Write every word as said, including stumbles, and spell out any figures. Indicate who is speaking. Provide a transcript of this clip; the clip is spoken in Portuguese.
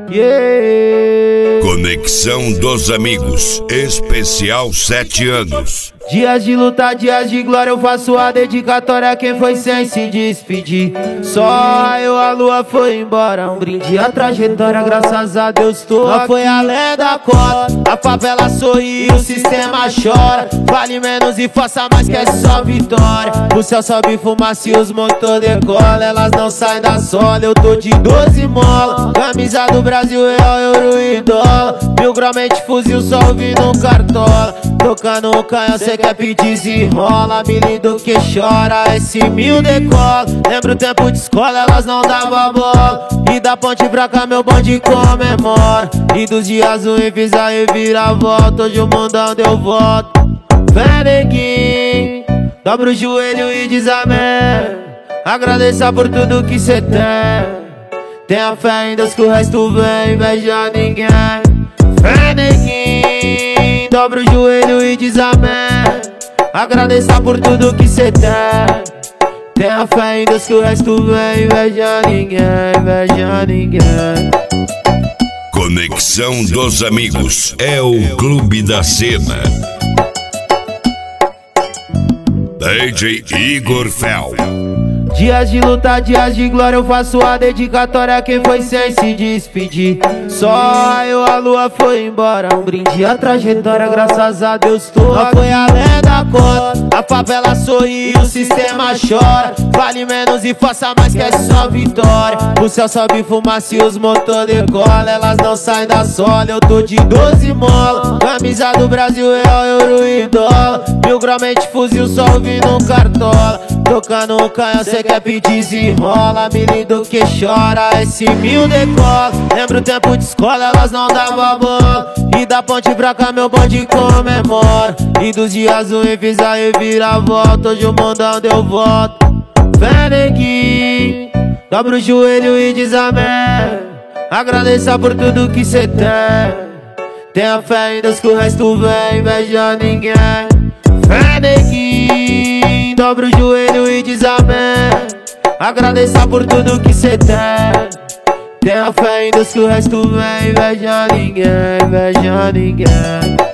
Speaker 1: Yeah.
Speaker 2: Conexão dos Amigos, especial sete anos.
Speaker 1: Dias de luta, dias de glória, eu faço a dedicatória a quem foi sem se despedir. Só eu, a lua foi embora, um brinde a trajetória, graças a Deus tô aqui. Foi além da cota, a favela sorri e o sistema chora. Vale menos e faça mais que é só vitória. O céu sobe fumaça e os motor decola, elas não saem da sola, eu tô de doze mola. Camisa do Brasil, real, euro e dólar. Mil grau, mente, fuzil, só ouvindo um cartola. Tocando um canhão, cê quer pedir, desenrola. Me lindo que chora, esse mil decola. Lembro o tempo de escola, elas não davam bola. E da ponte pra cá meu bonde comemora. E dos dias ruins fiz a reviravolta. Hoje o mundão deu volta. Vem neguinho, dobra o joelho e diz amém. Agradeça por tudo que cê tem. Tenha fé em Deus que o resto vem, inveja ninguém. Vem neguinho, dobra o joelho e diz amém. Agradeça por tudo que cê tem. Tenha fé em Deus que o resto vem, inveja ninguém, inveja ninguém.
Speaker 2: Conexão dos Amigos é o clube da cena. D J Igor Fel.
Speaker 1: Dias de luta, dias de glória, eu faço a dedicatória a quem foi sem se despedir. Só eu, a lua foi embora, um brinde a trajetória, graças a Deus tô aqui. Foi além da cota, a favela sorri e o sistema chora. Vale menos e faça mais que é só vitória. O céu sobe fumaça e os motor decola, elas não saem da sola, eu tô de doze mola. Camisa do Brasil, real, euro e dólar. Mil grau, mente, fuzil, só ouvindo um cartola. Tocando um canhão, cê quer pedir, desenrola. Me lindo que chora, esse mil decola. Lembro o tempo de escola, elas não davam bola. E da ponte pra cá meu bonde comemora. E dos dias ruins fiz a reviravolta. Hoje o mundão deu volta. Vem neguinho, dobra o joelho e diz amém. Agradeça por tudo que cê tem. Tenha fé em Deus que o resto vem, inveja ninguém. Vem neguinho, dobra o joelho e diz amém. Agradeça por tudo que cê tem. Tenha fé em Deus que o resto vem, inveja ninguém, inveja ninguém.